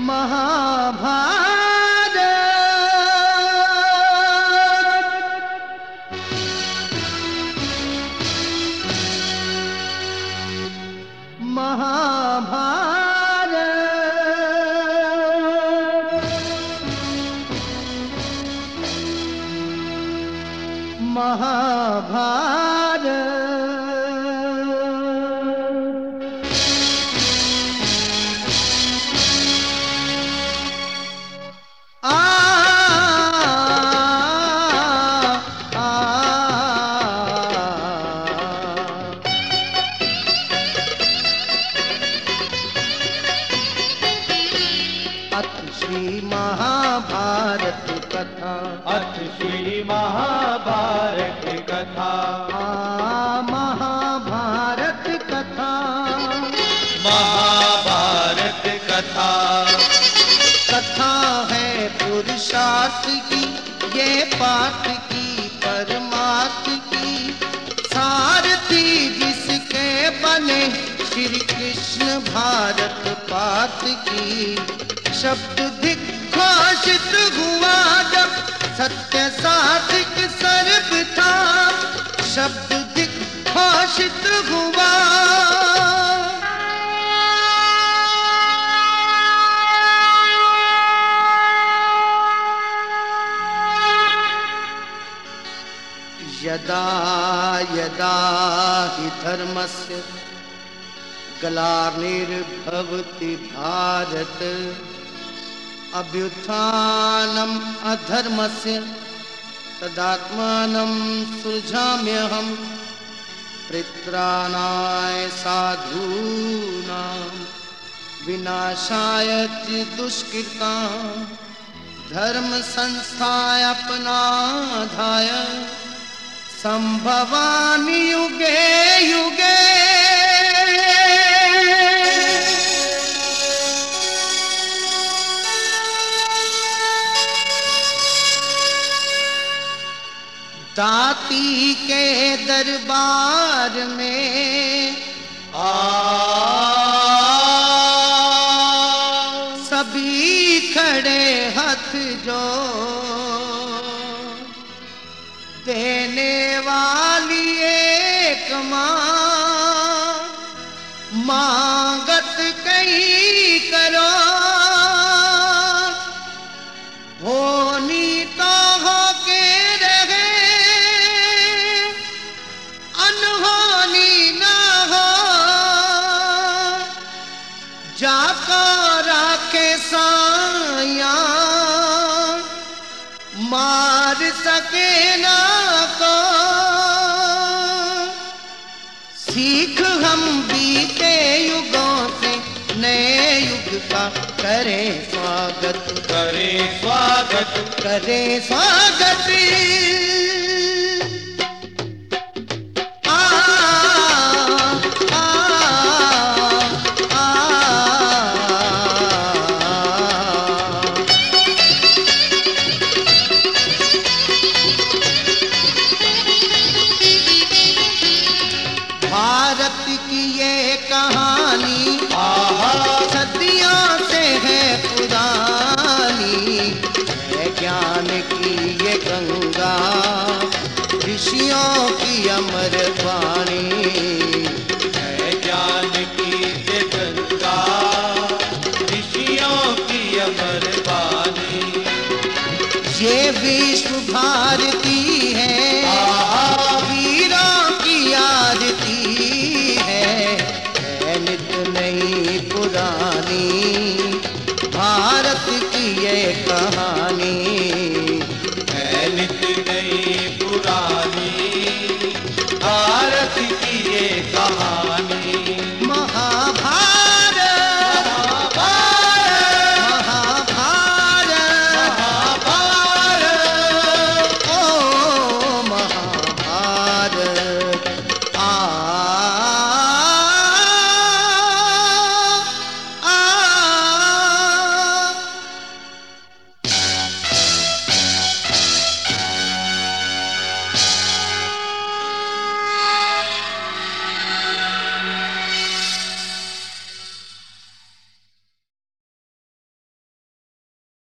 महाभारत महाभारत महाभारत महाभारत कथा अथ श्री महाभारत कथा महाभारत कथा महाभारत कथा कथा है पुरुषार्थ की ये पाठ की परमार्थ की सारथी जिसके बने श्री कृष्ण भारत पाठ की शब्द घोषित हुआ जब सत्य साधिक सर्व था शब्द घोषित हुआ यदा यदा हि धर्मस्य ग्लानिर्भवति भारत अभ्युत्थानम् अधर्मस्य तदात्मानं सृजाम्यहम् परित्राणाय साधूनां विनाशाय च दुष्कृतां धर्म संस्थापनार्थाय संभवामि युगे युगे दाती के दरबार में सभी खड़े हाथ जोड़ देने वाली एक मांगत कहीं करो होनी तो हो के रहे अनहोनी ना हो जाको राखे साया मार सके ना को सीख हम बीते युगों से नए युग का करें स्वागत करे स्वागत करे स्वागत भारत की ये कहानी सदियों से है पुरानी है ज्ञान की ये गंगा ऋषियों की अमर वाणी है ज्ञान की ये गंगा ऋषियों की अमर वाणी ये विश्व भारती है वीरों की आरती है